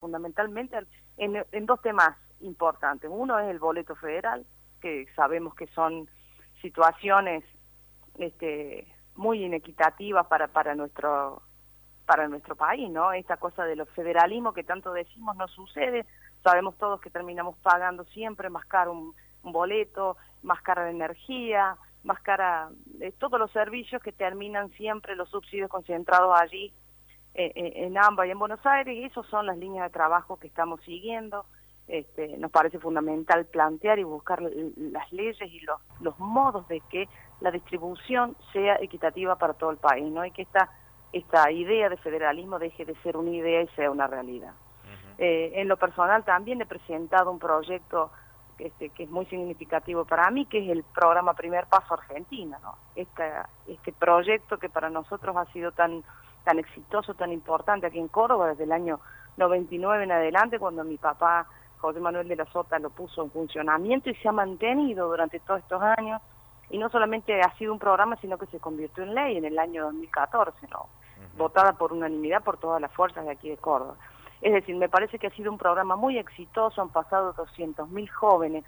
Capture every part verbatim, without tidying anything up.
fundamentalmente en, en dos temas importantes. Uno es el boleto federal, que sabemos que son situaciones este, muy inequitativas para, para nuestro para nuestro país, ¿no? Esta cosa de los federalismos que tanto decimos no sucede. Sabemos todos que terminamos pagando siempre más caro un, un boleto, más cara la energía, más cara eh, todos los servicios que terminan siempre los subsidios concentrados allí eh, eh, en AMBA y en Buenos Aires, y esas son las líneas de trabajo que estamos siguiendo. Este, nos parece fundamental plantear y buscar las leyes y los, los modos de que la distribución sea equitativa para todo el país, ¿no? Y que esta, esta idea de federalismo deje de ser una idea y sea una realidad. Uh-huh. eh, en lo personal también he presentado un proyecto este, que es muy significativo para mí, que es el programa Primer Paso Argentina, ¿no? Este, este proyecto que para nosotros ha sido tan, tan exitoso, tan importante aquí en Córdoba desde el año noventa y nueve en adelante, cuando mi papá José Manuel de la Sota lo puso en funcionamiento y se ha mantenido durante todos estos años, y no solamente ha sido un programa, sino que se convirtió en ley en el año dos mil catorce, ¿no? Uh-huh. Votada por unanimidad por todas las fuerzas de aquí de Córdoba. Es decir, me parece que ha sido un programa muy exitoso, han pasado doscientos mil jóvenes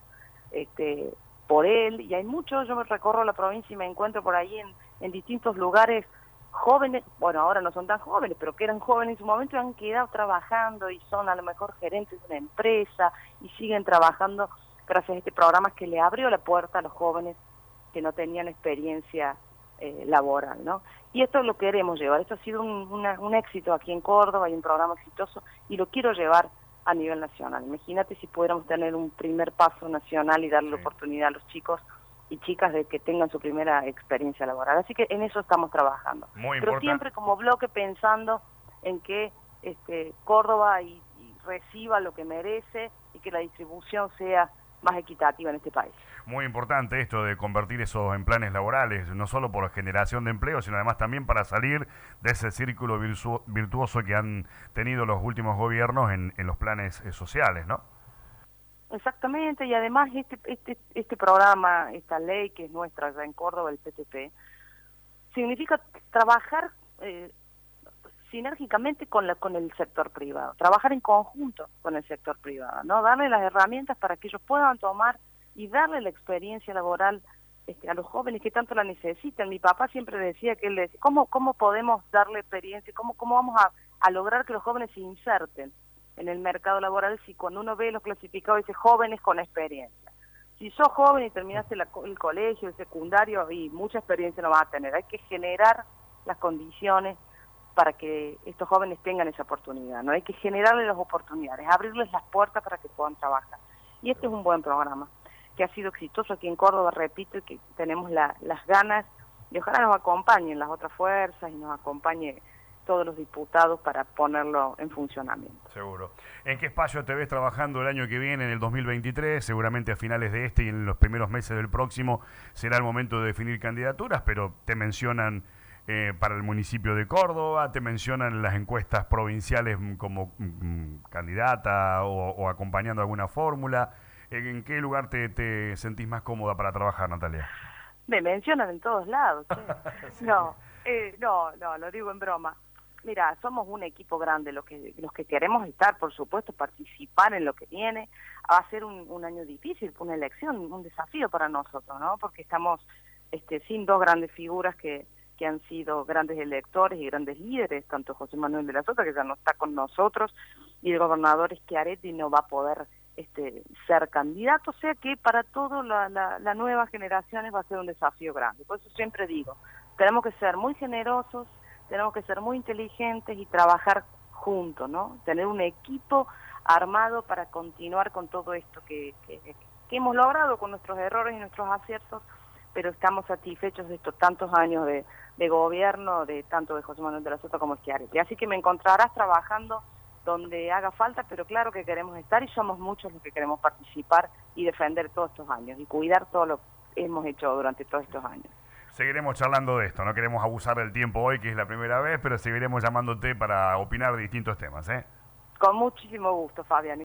este, por él, y hay muchos, yo me recorro la provincia y me encuentro por ahí en, en distintos lugares jóvenes, bueno, ahora no son tan jóvenes, pero que eran jóvenes en su momento y han quedado trabajando y son a lo mejor gerentes de una empresa y siguen trabajando gracias a este programa que le abrió la puerta a los jóvenes que no tenían experiencia eh, laboral, ¿no? Y esto lo queremos llevar, esto ha sido un, una, un éxito aquí en Córdoba, hay un programa exitoso y lo quiero llevar a nivel nacional. Imagínate si pudiéramos tener un primer paso nacional y darle sí. la oportunidad a los chicos y chicas de que tengan su primera experiencia laboral. Así que en eso estamos trabajando. Muy Pero importante. Siempre como bloque pensando en que este, Córdoba y, y reciba lo que merece y que la distribución sea más equitativa en este país. Muy importante esto de convertir eso en planes laborales, no solo por generación de empleo, sino además también para salir de ese círculo virtu- virtuoso que han tenido los últimos gobiernos en, en los planes eh, sociales, ¿no? Exactamente, y además este, este, este programa, esta ley que es nuestra allá en Córdoba, el P T P, significa trabajar eh, sinérgicamente con, la, con el sector privado, trabajar en conjunto con el sector privado, ¿no? Darle las herramientas para que ellos puedan tomar y darle la experiencia laboral este, a los jóvenes que tanto la necesitan. Mi papá siempre decía que él decía, ¿cómo, cómo podemos darle experiencia? ¿Cómo, cómo vamos a, a lograr que los jóvenes se inserten en el mercado laboral si cuando uno ve los clasificados dice jóvenes con experiencia? Si sos joven y terminaste la, el colegio, el secundario, y mucha experiencia no vas a tener. Hay que generar las condiciones para que estos jóvenes tengan esa oportunidad, ¿no? Hay que generarles las oportunidades, abrirles las puertas para que puedan trabajar. Y este es un buen programa, que ha sido exitoso aquí en Córdoba, repito, y que tenemos la, las ganas, y ojalá nos acompañen las otras fuerzas y nos acompañe todos los diputados para ponerlo en funcionamiento. Seguro. ¿En qué espacio te ves trabajando el año que viene, en el dos mil veintitrés? Seguramente a finales de este y en los primeros meses del próximo será el momento de definir candidaturas, pero te mencionan eh, para el municipio de Córdoba, te mencionan las encuestas provinciales como mm, candidata o, o acompañando alguna fórmula. ¿En qué lugar te, te sentís más cómoda para trabajar, Natalia? Me mencionan en todos lados. ¿Sí? No, eh, no, no, lo digo en broma. Mira, somos un equipo grande, los que los que queremos estar, por supuesto, participar en lo que viene. Va a ser un, un año difícil, una elección, un desafío para nosotros, ¿no? Porque estamos este, sin dos grandes figuras que, que han sido grandes electores y grandes líderes, tanto José Manuel de la Sota, que ya no está con nosotros, y el gobernador Schiaretti no va a poder este, ser candidato, o sea que para todas la, la, la nuevas generaciones va a ser un desafío grande. Por eso siempre digo, tenemos que ser muy generosos, tenemos que ser muy inteligentes y trabajar juntos, ¿no? Tener un equipo armado para continuar con todo esto que, que, que hemos logrado con nuestros errores y nuestros aciertos, pero estamos satisfechos de estos tantos años de, de gobierno, de tanto de José Manuel de la Sota como Schiaretti. Así que me encontrarás trabajando donde haga falta, pero claro que queremos estar y somos muchos los que queremos participar y defender todos estos años y cuidar todo lo que hemos hecho durante todos estos años. Seguiremos charlando de esto, no queremos abusar del tiempo hoy, que es la primera vez, pero seguiremos llamándote para opinar de distintos temas, ¿eh? Con muchísimo gusto, Fabián.